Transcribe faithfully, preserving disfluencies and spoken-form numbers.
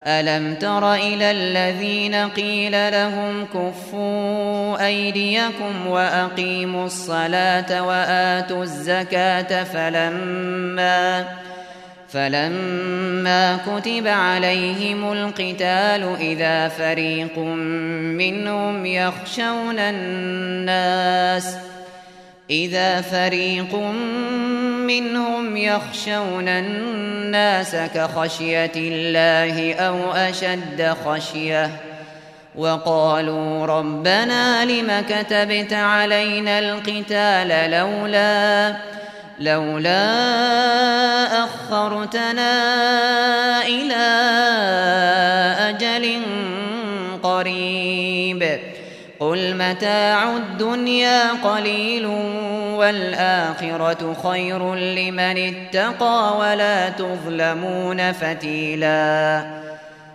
ألم تر إلى الذين قيل لهم كفوا أيديكم وأقيموا الصلاة وآتوا الزكاة فلما فلما كتب عليهم القتال إذا فريق منهم يخشون الناس إذا فريق منهم يخشون الناس كخشية الله أو أشد خشية وقالوا ربنا لم كتبت علينا القتال لولا لولا أخرتنا إلى أجل قريب قل متاع الدنيا قليل والآخرة خير لمن اتقى ولا تظلمون فتيلاً